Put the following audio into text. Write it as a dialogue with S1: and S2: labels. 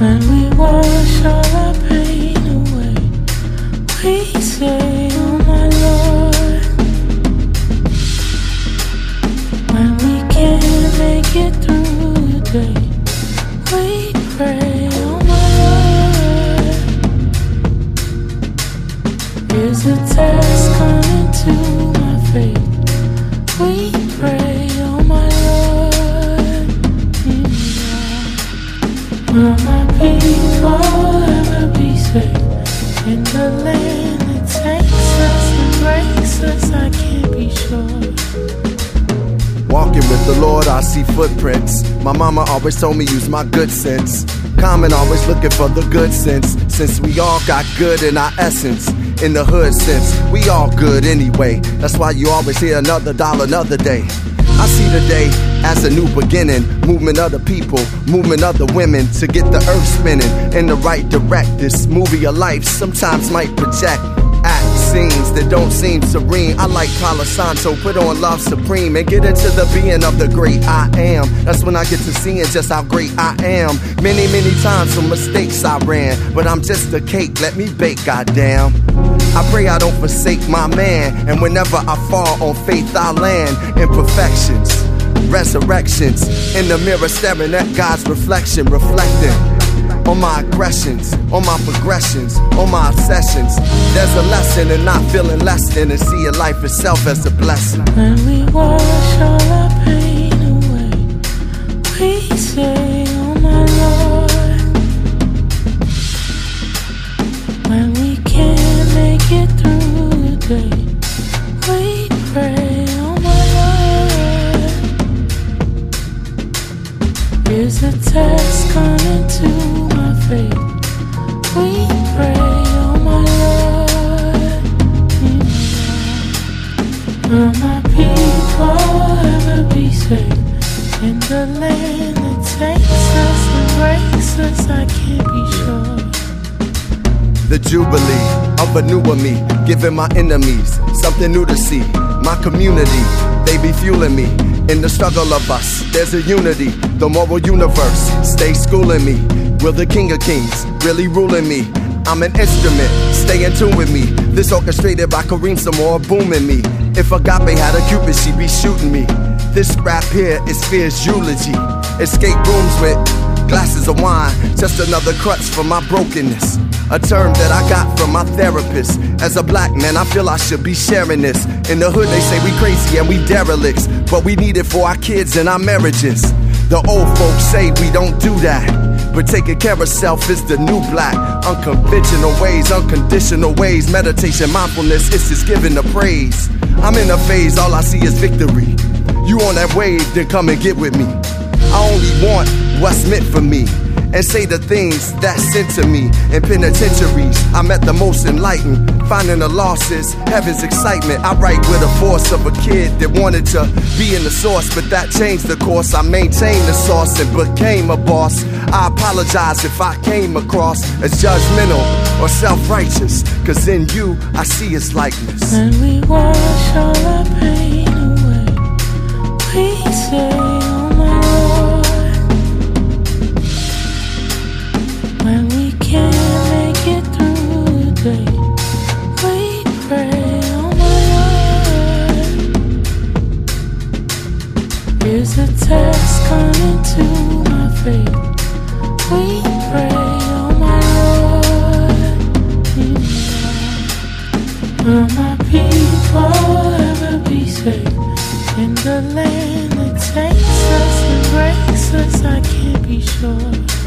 S1: When we wash all our pain away, we say, oh my Lord. When we can't make it through the day, we pray, oh my Lord. Is a test coming to my faith? We pray, oh my Lord. Will my people ever be safe in the land that takes us and breaks us? I can't be sure.
S2: Walking with the Lord, I see footprints. My mama always told me use my good sense. Common always looking for the good sense. Since we all got good in our essence. In the hood sense, we all good anyway. That's why you always hear another dollar, another day. I see the day as a new beginning. Movement of the people, movement of the women to get the earth spinning in the right direct. This movie of life sometimes might project scenes that don't seem serene. I like Palo Santo, put on Love Supreme and get into the being of the great I am. That's when I get to seeing just how great I am. Many, many times from mistakes I ran, but I'm just a cake, let me bake, goddamn. I pray I don't forsake my man, and whenever I fall on faith I land. Imperfections, resurrections, in the mirror staring at God's reflection, reflecting on my aggressions, on my progressions, on my obsessions. There's a lesson in not feeling less than and seeing life itself as a blessing.
S1: When we wash all our pain away, we say, oh my Lord. When we can't make it through the day, we pray, oh my Lord. Is a test coming to faith? We pray, oh my Lord. Will my people ever be safe in the land that takes us and breaks us? I can't be sure.
S2: The jubilee of a newer me, giving my enemies something new to see. My community, they be fueling me. In the struggle of us, there's a unity. The moral universe, stay schooling me. Will the King of Kings really ruling me? I'm an instrument, stay in tune with me. This orchestrated by Kareem Samore booming me. If Agape had a Cupid, she'd be shooting me. This rap here is fear's eulogy. Escape rooms with glasses of wine, just another crutch for my brokenness. A term that I got from my therapist. As a black man, I feel I should be sharing this. In the hood, they say we crazy and we derelicts, but we need it for our kids and our marriages. The old folks say we don't do that, but taking care of self is the new black. Unconventional ways, unconditional ways. Meditation, mindfulness, it's just giving the praise. I'm in a phase, all I see is victory. You on that wave, then come and get with me. I only want what's meant for me, and say the things that's sent to me. In penitentiaries, I'm at the most enlightened. Finding the losses, heaven's excitement. I write with the force of a kid that wanted to be in the source, but that changed the course. I maintained the source and became a boss. I apologize if I came across as judgmental or self-righteous, cause in you, I see his likeness.
S1: When we wash all our pain away, we say, oh my Lord. When we can't make it through the day, we pray, oh my Lord. Is a test coming to my faith? We pray, oh my Lord. Will my people ever be safe in the land that takes us and breaks us? I can't be sure.